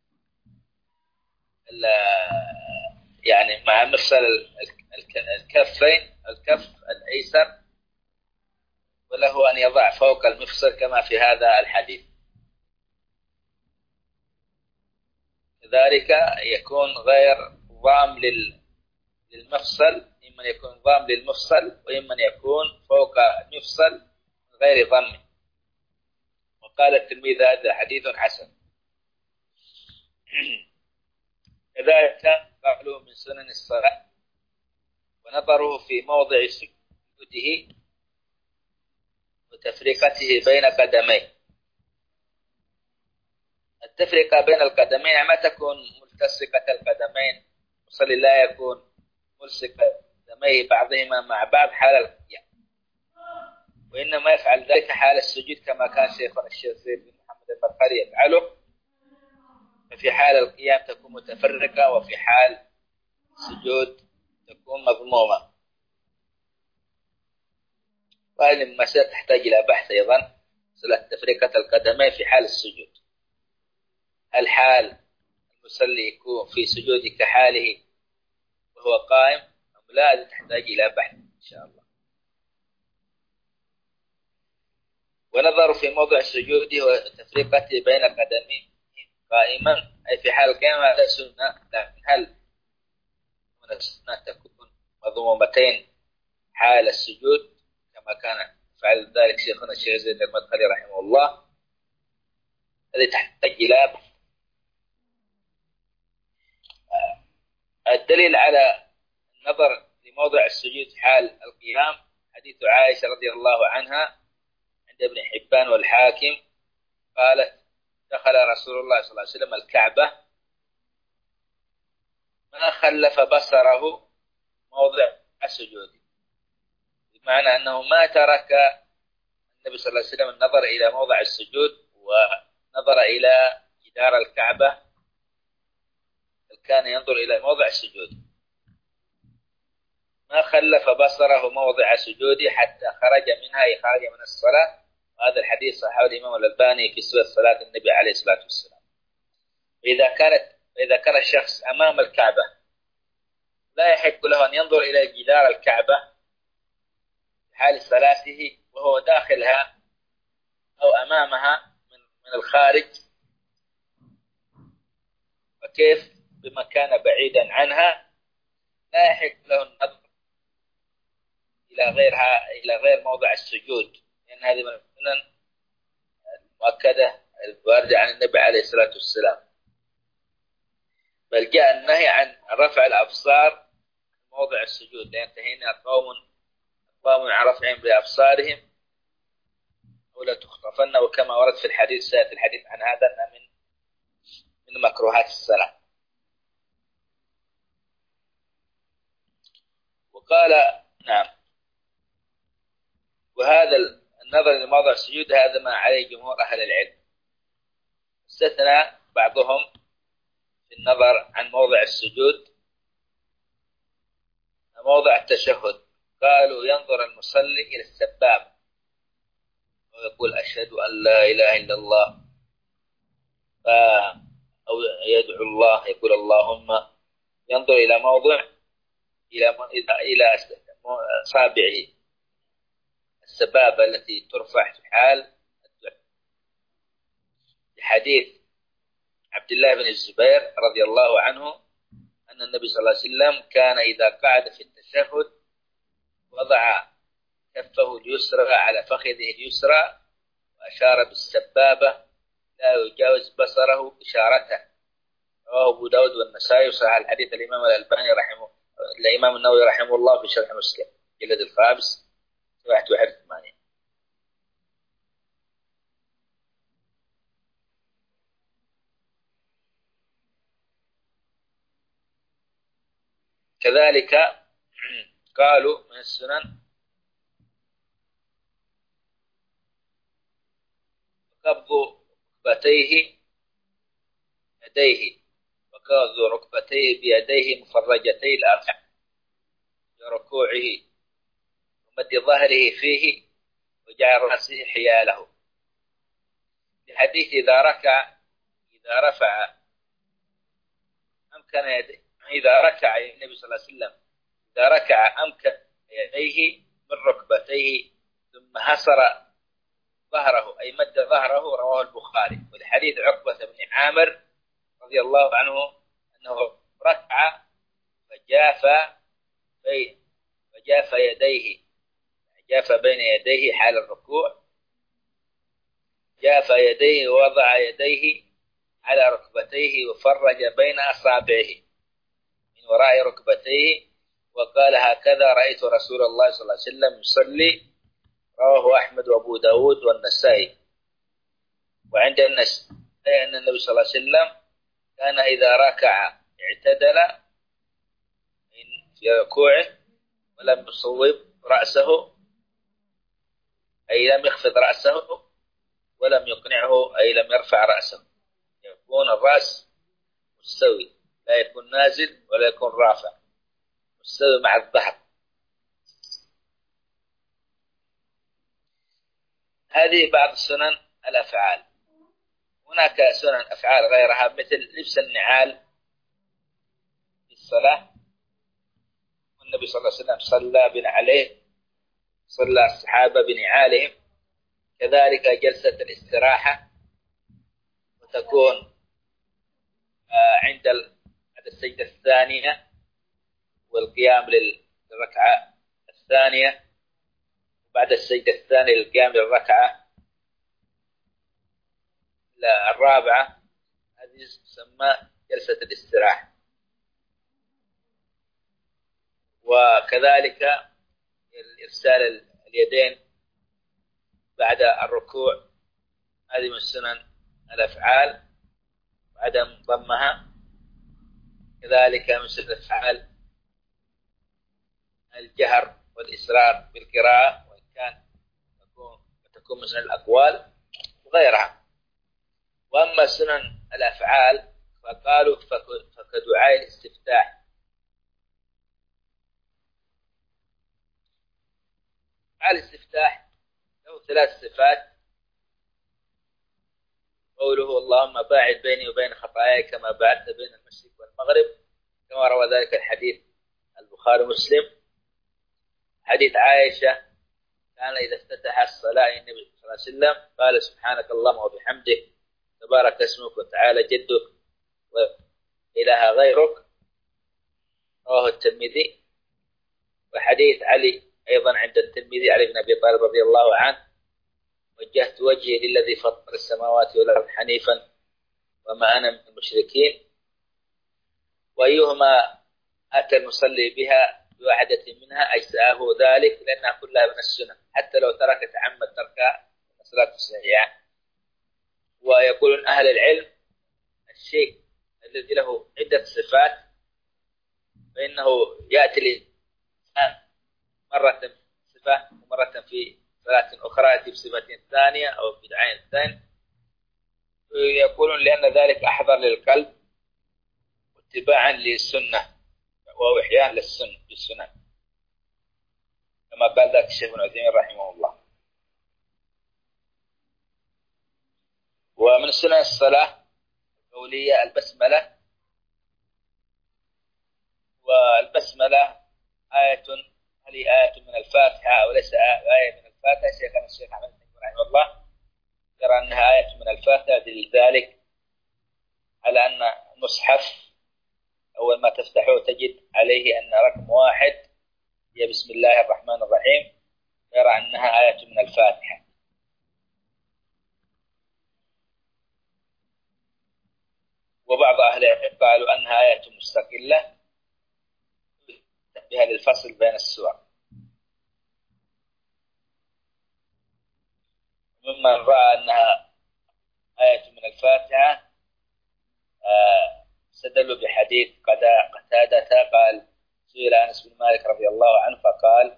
Speaker 1: يعني مع مفصل الكفين الكف الأيسر، وله أن يضع فوق المفصل كما في هذا الحديث. كذلك يكون غير ضام للمفصل، إما يكون ضام للمفصل وإما يكون فوق المفصل غير ضم. وقال التلميذ هذا حديث حسن. كذلك قالوا من سنن الصلاة ونظره في موضع سجوده وتفرقته بين قدميه. التفرقة بين القدمين ما تكون ملتصقة القدمين، وصلي لا يكون ملصق قدميه بعضهما مع بعض حال القيام، وإنما يفعل ذلك حال السجود كما كان شيخنا الشيخ زيد بن محمد البرقري يفعله. ففي حال القيام تكون متفرقة، وفي حال السجود تكون مضمومة. وهذه المسألة تحتاج إلى بحث أيضا، مسألة تفرقة القدمين في حال السجود. هل حال المصلي يكون في سجود كحاله وهو قائم أم لا؟ هذه تحتاج إلى بحث إن شاء الله. ونظر في موضع سجوده وتفرقته بين قدميه قائما أي في حال القيام، هذا سنة، لكن هل من السنة تكون مضمومتين حال السجود كما كان فعل ذلك شيخنا الشيخ زيد المدخلي رحمه الله؟ هذه تحتاج إلى الدليل على النظر لموضع السجود حال القيام حديث عائشة رضي الله عنها عند ابن حبان والحاكم قالت دخل رسول الله صلى الله عليه وسلم الكعبة ما خلف بصره موضع السجود، بمعنى أنه ما ترك النبي صلى الله عليه وسلم النظر إلى موضع السجود ونظر إلى جدار الكعبة، كان ينظر إلى موضع السجود. ما خلف بصره موضع سجوده حتى خرج منها خارج من الصلاة. وهذا الحديث صححه الإمام الألباني في صفة صلاة النبي عليه الصلاة والسلام. وإذا كانت إذا كان الشخص أمام الكعبة لا يحق له أن ينظر إلى جدار الكعبة في حال صلاته وهو داخلها أو أمامها من من الخارج، وكيف بما كان بعيدا عنها لا يحق له النظر إلى غيرها إلى غير موضع السجود، لأن هذه من السنن المؤكدة الواردة عن النبي عليه الصلاة والسلام. بل جاء النهي عن رفع الأبصار موضع السجود، لينتهينا قوم قوم عن رفعهم بأبصارهم ولا تخطفن، وكما ورد في الحديث سيأتي الحديث عن هذا أن من من مكروهات الصلاة. وقال نعم، وهذا النظر لموضع السجود هذا ما عليه جمهور أهل العلم، استثنى بعضهم في النظر عن موضع السجود موضع التشهد، قالوا ينظر المصلي إلى السباب ويقول أشهد أن لا إله إلا الله، ف أو يدعو الله يقول اللهم، ينظر إلى موضع إلى إلى أصابعه السبابة التي ترفع في حال الدعاء. حديث عبد الله بن الزبير رضي الله عنه أن النبي صلى الله عليه وسلم كان إذا قعد في التشهد وضع كفه اليسرى على فخذه اليسرى وأشار بالسبابة لا يجاوز بصره إشارته. رواه أبو داود والنسائي، وصحح الحديث الإمام الألباني رحمه الإمام النووي رحمه الله في شرح مسلم جلد الخامس واحد واحد ثمانية. كذلك قالوا من السنن قبض ركبتيه يديه وقبض ركبتيه بيديه مفرجتي الأربع بركوعه ومد ظهره فيه وجعل رأسه حياله. الحديث إذا ركع إذا رفع أمكن يديه، إذا ركع النبي صلى الله عليه وسلم إذا ركع أمكن يديه من ركبتيه ثم حصر ظهره أي مد ظهره. رواه البخاري. والحديث عقبة بن عامر رضي الله عنه أنه ركع فجاف فجاف يديه جاف بين يديه حال الركوع، جاف يديه ووضع يديه على ركبتيه وفرج بين أصابعه من وراء ركبتيه وقال هكذا رأيت رسول الله صلى الله عليه وسلم يصلي. رواه أحمد وأبو داود والنسائي. وعند النسائي أن النبي صلى الله عليه وسلم كان إذا ركع اعتدل في ركوعه ولم يصوب رأسه أي لم يخفض رأسه ولم يقنعه أي لم يرفع رأسه، يكون الرأس مستوي لا يكون نازل ولا يكون رافع، مستوي مع الظهر. هذه بعض سنن الأفعال. هناك سنن أفعال غيرها مثل لبس النعال في الصلاة، والنبي صلى الله عليه وسلم صلى بنعليه، صلى الصحابة بنعالهم. كذلك جلسة الاستراحة وتكون عند السجدة الثانية والقيام للركعة الثانية، وبعد السجدة الثانية للقيام للركعة الرابعة. هذه تسمى جلسة الاستراحة. وكذلك إرسال اليدين بعد الركوع، هذه من سنن الأفعال وعدم ضمها. كذلك من سنن الأفعال الجهر والإسرار بالقراءة، وإن كان تكون تكون من سنن الأقوال وغيرها. وأما سنن الأفعال فقالوا فكدعاء الاستفتاح. دعاء الاستفتاح له ثلاث صفات. قوله اللهم باعد بيني وبين خطاياي كما باعدت بين المشرق والمغرب، كما روى ذلك الحديث البخاري ومسلم. حديث عائشة كان إذا افتتح الصلاة النبي صلى الله عليه وسلم قال سبحانك اللهم وبحمدك تبارك اسمك وتعالى جدك وإله غيرك. رواه الترمذي. وحديث علي أيضا عند الترمذي علي بن أبي طالب رضي الله عنه وجهت وجهي للذي فطر السماوات والأرض حنيفا وما أنا من المشركين. وأيهما أتى المصلي بها بواحدة منها أجزاءه ذلك، لأنها كلها من السنة حتى لو ترك تعمد تركها صلاة الصحيحة. ويقولون أهل العلم الشيء الذي له عدة صفات فإنه يأتي الإنسان مرة صفة ومرة في صلاة أخرى يأتي بصفة ثانية أو بدعين ثاني. يقولون لأن ذلك أحضر للقلب واتباعا للسنة وإحياء للسنة بالسنة، كما قال ذلك الشيخ ابن عثيمين رحمه الله. ومن سنن الصلاة القولية البسملة، والبسملة آية، هل هي آية من الفاتحة أو ليس آية من الفاتحة؟ شيخنا الشيخ أحمد بن رحمه الله يرى أنها آية من الفاتحة، لذلك على أن المصحف أول ما تفتحه تجد عليه أن رقم واحد هي بسم الله الرحمن الرحيم، يرى أنها آية من الفاتحة. وبعض أهل العلم قالوا أنها آية مستقلة بها للفصل بين السور. ممن رأى أنها آية من الفاتحة استدلوا بحديث قتادة قال سئل أنس بن مالك رضي الله عنه فقال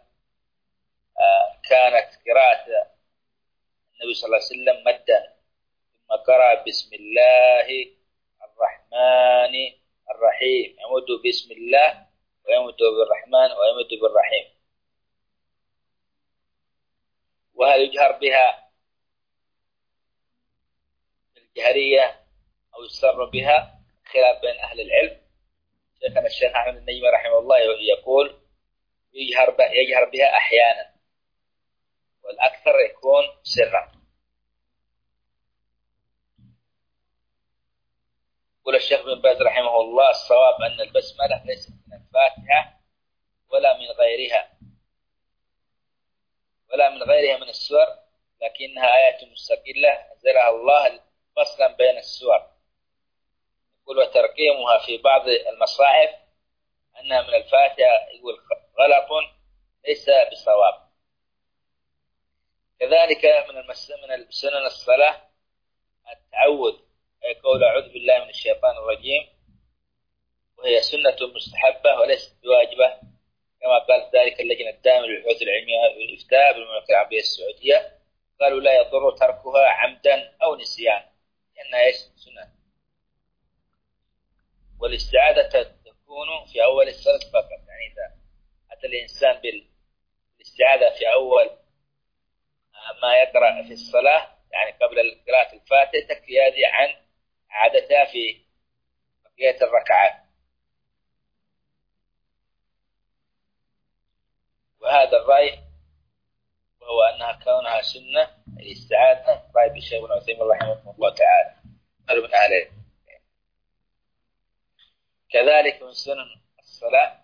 Speaker 1: كانت قراءة النبي صلى الله عليه وسلم مدا، ثم قرأ بسم الله الرحمن الرحيم، يمد بسم الله ويمد بالرحمن ويمد بالرحيم. وهل يجهر بها الجهرية أو يسر بها؟ خلاف بين أهل العلم. شيخنا الشيخ أحمد النجمي رحمه الله يقول يجهر يجهر بها أحيانا، والأكثر يكون سرا. يقول الشيخ بن باز رحمه الله الصواب أن البسملة ليست من الفاتحة ولا من غيرها ولا من غيرها من السور، لكنها آية مستقلة أنزلها الله فصلا بين السور. يقول وترقيمها في بعض المصاحف أنها من الفاتحة يقول غلط ليس بصواب. كذلك من من سنن الصلاة التعوذ، أي قول أعوذ بالله من الشيطان الرجيم، وهي سنة مستحبة وليست بواجبة، كما قال ذلك اللجنة الدائمة للبحوث العلمية والإفتاء بالمملكة العربية السعودية، قالوا لا يضر تركها عمدا أو نسيان لأنها ايش سنة. والاستعاذة تكون في أول الصلاة فقط، يعني إذا أتى الإنسان بالاستعاذة في أول ما يقرأ في الصلاة، يعني قبل قراءة الفاتحة، تكفي هذه عن عادتها في بقية الركعات. وهذا الرأي وهو أنها كونها سنة الاستعاذة رأي بالشيخ ابن عثيمين رحمه الله تعالى قالوا من أهله. كذلك من سنن الصلاة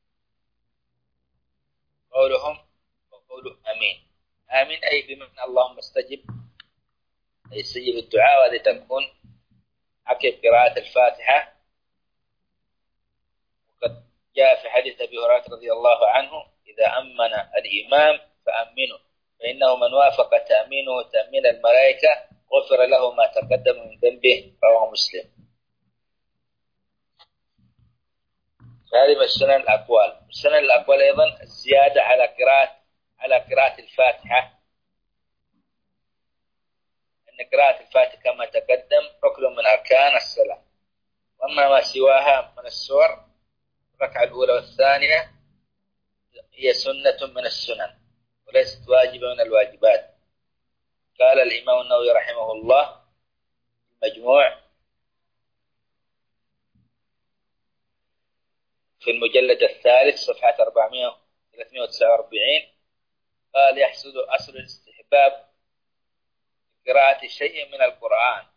Speaker 1: قولهم وقولوا أمين. آمين أي بمعنى اللهم استجب، أي استجب الدعاء، وهذه تكون عقب قراءة الفاتحة. وقد جاء في حديث أبي هريرة رضي الله عنه إذا أمن الإمام فأمنوا، فإنه من وافق تأمينه تأمين الملائكة غفر له ما تقدم من ذنبه، رواه مسلم. هذه من السنن الأقوال. السنن الأقوال أيضا الزيادة على قراءة على قراءة الفاتحة، أن قراءة الفاتحة كما تقدم ركن من أركان الصلاة، وأما ما سواها من السور الركعة الأولى والثانية هي سنة من السنن وليست واجبة من الواجبات. قال الإمام النووي رحمه الله المجموع في المجلد الثالث صفحة أربعمائة وثلاثمائة وتسعة وأربعين قال يحصل أصل الاستحباب قراءة شيء من القرآن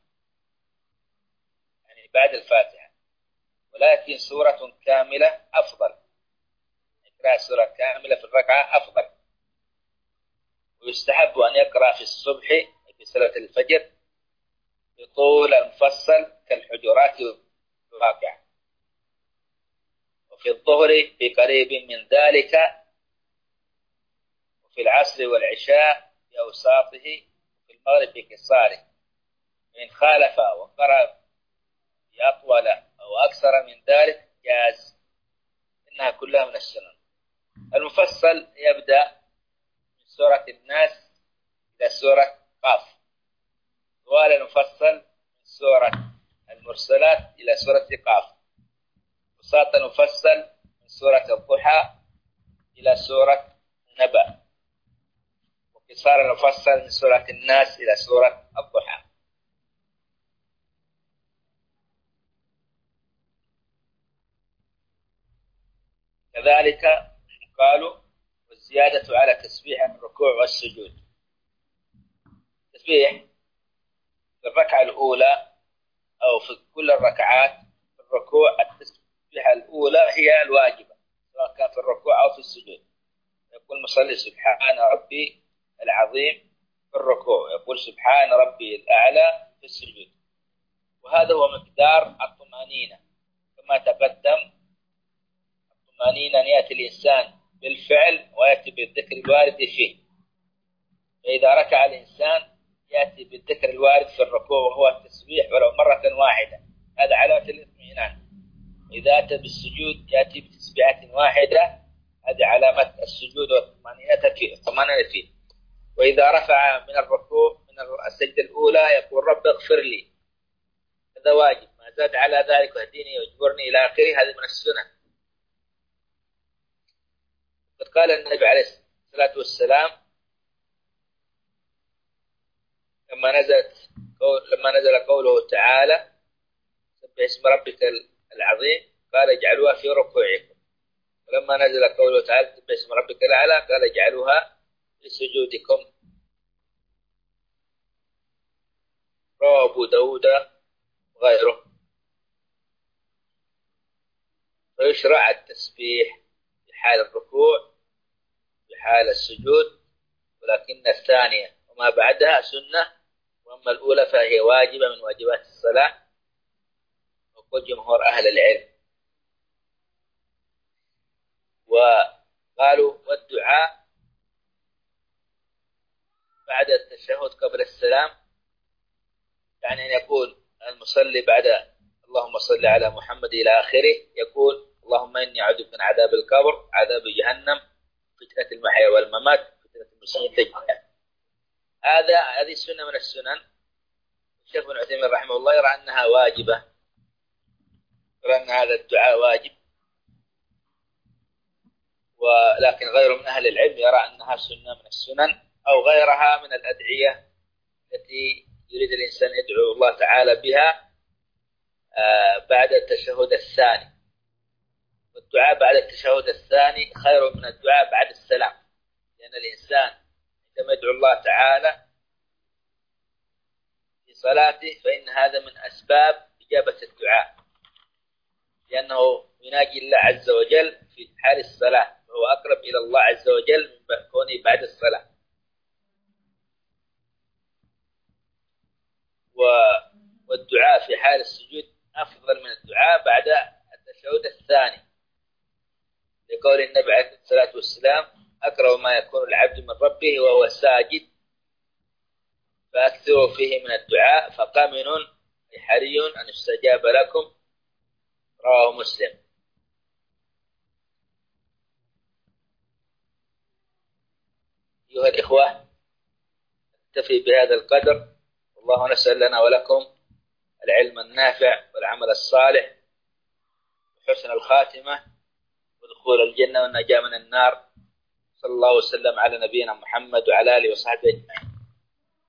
Speaker 1: يعني بعد الفاتحة، ولكن سورة كاملة أفضل، يقرأ سورة كاملة في الركعة أفضل. ويستحب أن يقرأ في الصبح في صلاة الفجر بطول المفصل كالحجرات والواقع، وفي الظهر بقريب من ذلك، وفي العصر والعشاء بأوساطه، وفي المغرب بقصاره. وإن خالف وقرأ بأطول أو أكثر من ذلك جاز، إنها كلها من السنن. المفصل يبدأ من سورة الناس إلى سورة قاف، طوال المفصل من سورة المرسلات إلى سورة قاف، وسط المفصل من سورة الضحى إلى سورة النبأ، وقصار المفصل من سورة الناس إلى سورة الضحى. وذلك قالوا والزيادة على تسبيح الركوع والسجود. تسبيح في الركعة الأولى أو في كل الركعات في الركوع، التسبيحة الأولى هي الواجبة سواء كان في الركوع أو في السجود. يقول مصلي سبحان ربي العظيم في الركوع، يقول سبحان ربي الأعلى في السجود. وهذا هو مقدار الطمأنينة كما تقدم. الطمأنينة أن يأتي الإنسان بالفعل ويأتي بالذكر الوارد فيه. فإذا ركع الإنسان يأتي بالذكر الوارد في الركوع وهو التسبيح ولو مرة واحدة، هذا علامة الاطمئنان. إذا أتى بالسجود يأتي بتسبيحة واحدة، هذه علامة السجود والطمأنينة فيه. وإذا رفع من الركوع من السجدة الأولى يقول رب اغفر لي، هذا واجب. ما زاد على ذلك واهديني واجبرني إلى آخره، هذه من السنة. قد قال النبي عليه الصلاة والسلام لما نزلت لما نزل قوله تعالى سبح اسم ربك العظيم قال اجعلوها في ركوعكم، ولما نزل قوله تعالى سبح اسم ربك الأعلى قال اجعلوها في سجودكم. رواه أبو داود وغيره. ويشرع التسبيح في حال الركوع في حال السجود، ولكن الثانية وما بعدها سنة، وأما الأولى فهي واجبة من واجبات الصلاة وقل جمهور أهل العلم. وقالوا والدعاء بعد التشهد قبل السلام، يعني أن يقول المصلي بعد اللهم صل على محمد إلى آخره يقول اللهم إني أعوذ بك من عذاب القبر، عذاب جهنم، فتنة المحيا والممات، فتنة المسيح الدجال. هذا هذه السنة من السنن. الشيخ ابن عثيمين رحمه الله يرى أنها واجبة، يرى أن هذا الدعاء واجب، ولكن غيره من أهل العلم يرى أنها سنة من السنن أو غيرها من الأدعية التي يريد الإنسان يدعو الله تعالى بها بعد التشهد الثاني. والدعاء بعد التشهد الثاني خير من الدعاء بعد السلام، لأن الإنسان عندما يدعو الله تعالى في صلاته فإن هذا من أسباب إجابة الدعاء، لأنه يناجي الله عز وجل في حال الصلاة، فهو أقرب إلى الله عز وجل من كونه بعد الصلاة. والدعاء في حال السجود أفضل من الدعاء بعد التشهد الثاني، لقول النبي عليه الصلاة والسلام أقرب ما يكون العبد من ربه وهو ساجد فأكثروا فيه من الدعاء فقامن حري أن يستجاب لكم، رواه مسلم. أيها الإخوة، نكتفي بهذا القدر، والله نسأل لنا ولكم العلم النافع والعمل الصالح وحسن الخاتمة ودخول الجنة والنجاة من النار. صلى الله وسلم على نبينا محمد وعلى آله وصحبه